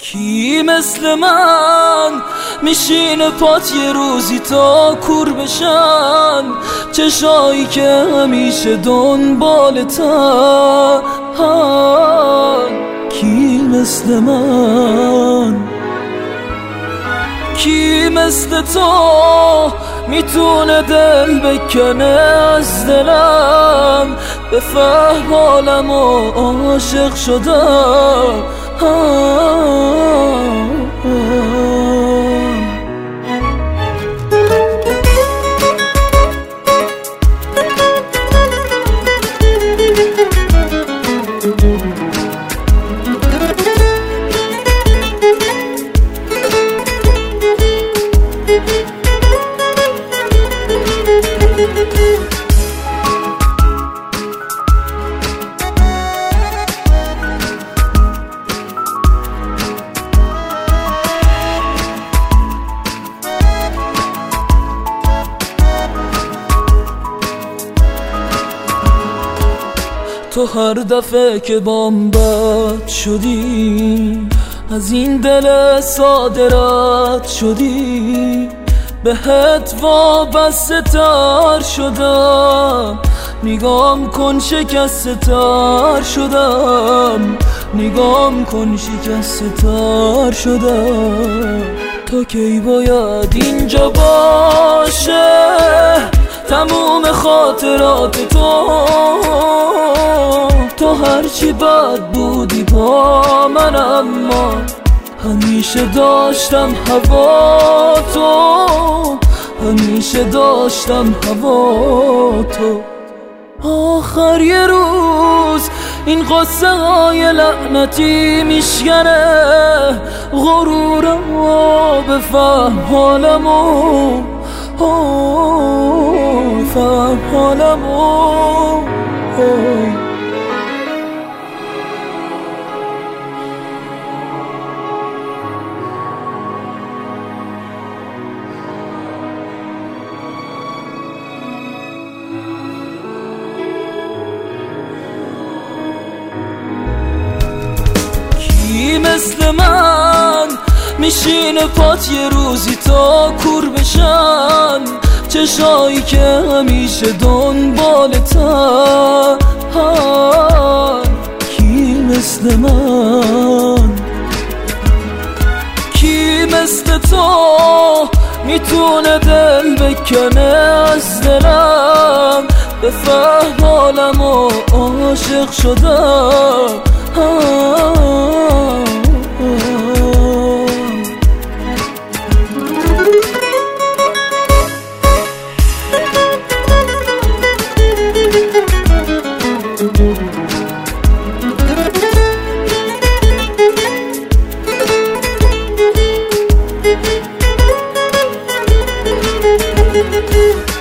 کی مثل من میشینه پات یه روزی تا کور بشن، چشایی که همیشه دنبالتن. کی مثل من، کی مثل تو میتونه دل بکنه از دلم، بفهم حالم و عاشق شدم. تو هر دفعه که بام بد شدی، از این دل ساده رد شدی، بهت وابسته تر شدم. نگام کن شکسته تر شدم، نگام کن شکسته تر شدم. تا کی باید اینجا باشه تموم خاطرات تو هرچی بد بودی با من، اما همیشه داشتم هوا تو، همیشه داشتم هوا تو. آخر یه روز این قصه های لعنتی میشکنه غرورم، بفهم حالمو، فهم حالمو. کی مثل من میشینه پات یه روزی تا کور بشن، چشایی که همیشه دنبالتن. کی مثل من، کی مثل تو میتونه دل بکنه از دلم، بفهم حالم و عاشق شدم. Thank you.